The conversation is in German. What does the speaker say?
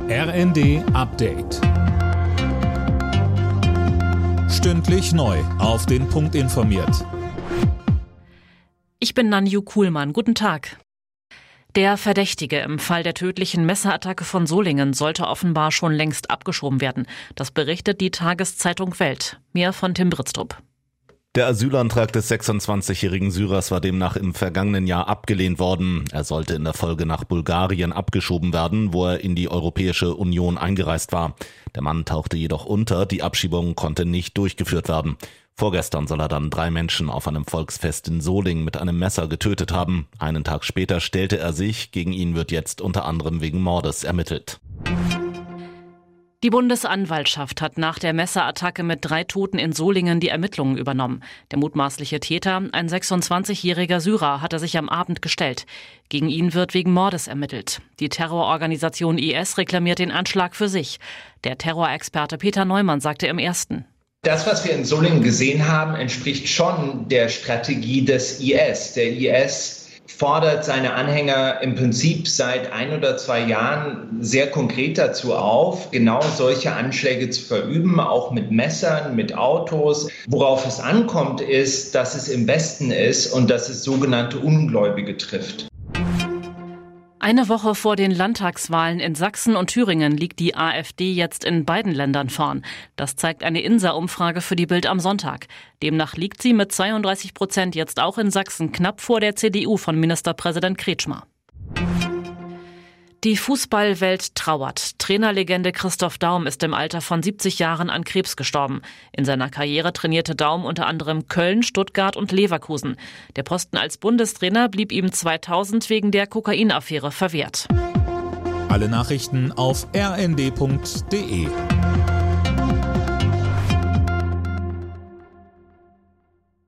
RND Update. Stündlich neu auf den Punkt informiert. Ich bin Nanju Kuhlmann. Guten Tag. Der Verdächtige im Fall der tödlichen Messerattacke von Solingen sollte offenbar schon längst abgeschoben werden. Das berichtet die Tageszeitung Welt. Mehr von Tim Britztrup. Der Asylantrag des 26-jährigen Syrers war demnach im vergangenen Jahr abgelehnt worden. Er sollte in der Folge nach Bulgarien abgeschoben werden, wo er in die Europäische Union eingereist war. Der Mann tauchte jedoch unter, die Abschiebung konnte nicht durchgeführt werden. Vorgestern soll er dann 3 Menschen auf einem Volksfest in Solingen mit einem Messer getötet haben. Einen Tag später stellte er sich, gegen ihn wird jetzt unter anderem wegen Mordes ermittelt. Die Bundesanwaltschaft hat nach der Messerattacke mit 3 Toten in Solingen die Ermittlungen übernommen. Der mutmaßliche Täter, ein 26-jähriger Syrer, hatte sich am Abend gestellt. Gegen ihn wird wegen Mordes ermittelt. Die Terrororganisation IS reklamiert den Anschlag für sich. Der Terrorexperte Peter Neumann sagte im Ersten: Das, was wir in Solingen gesehen haben, entspricht schon der Strategie des IS. Der IS fordert seine Anhänger im Prinzip seit 1 oder 2 Jahren sehr konkret dazu auf, genau solche Anschläge zu verüben, auch mit Messern, mit Autos. Worauf es ankommt, ist, dass es im Westen ist und dass es sogenannte Ungläubige trifft. Eine Woche vor den Landtagswahlen in Sachsen und Thüringen liegt die AfD jetzt in beiden Ländern vorn. Das zeigt eine INSA-Umfrage für die Bild am Sonntag. Demnach liegt sie mit 32% jetzt auch in Sachsen knapp vor der CDU von Ministerpräsident Kretschmer. Die Fußballwelt trauert. Trainerlegende Christoph Daum ist im Alter von 70 Jahren an Krebs gestorben. In seiner Karriere trainierte Daum unter anderem Köln, Stuttgart und Leverkusen. Der Posten als Bundestrainer blieb ihm 2000 wegen der Kokainaffäre verwehrt. Alle Nachrichten auf rnd.de.